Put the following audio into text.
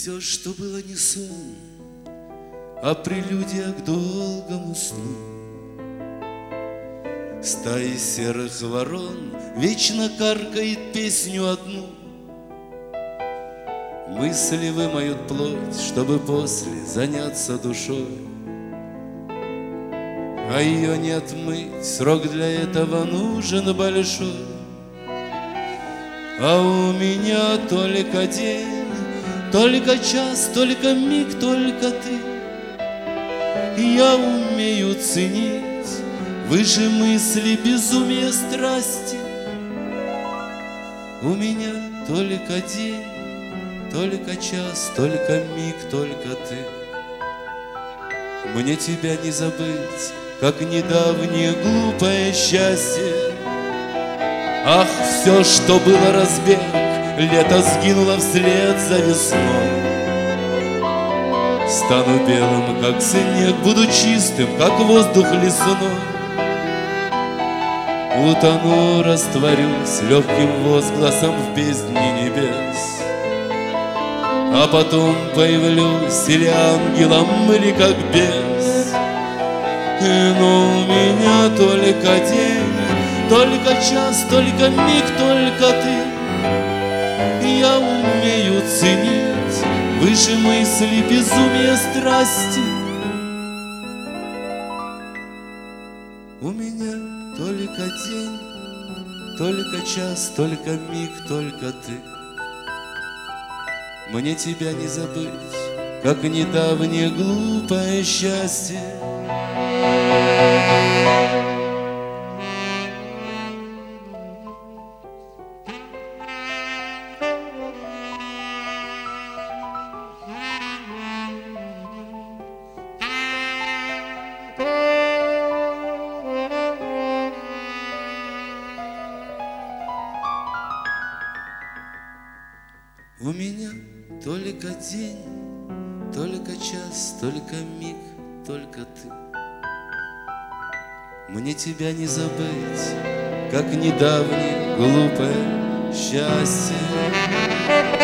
все, что было не сон, а прелюдия к долгому сну. Стаи серых ворон вечно каркает песню одну. Мысли вымоют плоть, чтобы после заняться душой. А ее не отмыть, срок для этого нужен большой. А у меня только день, только час, только миг, только ты. Я умею ценить выше мысли, безумия, страсти. У меня только день, только час, только миг, только ты. Мне тебя не забыть, как недавнее глупое счастье. Ах, все, что было разбег, лето сгинуло вслед за весной. Стану белым, как снег, буду чистым, как воздух лесной. Утону, растворюсь легким возгласом в бездне небес. А потом появлюсь или ангелом, или как бес. Но у меня только день, только час, только миг, только ты. Я умею ценить выше мысли, безумия, страсти. У меня только день, только час, только миг, только ты. Мне тебя не забыть, как недавнее глупое счастье. У меня только день, только час, только миг, только ты. Мне тебя не забыть, как недавнее глупое счастье.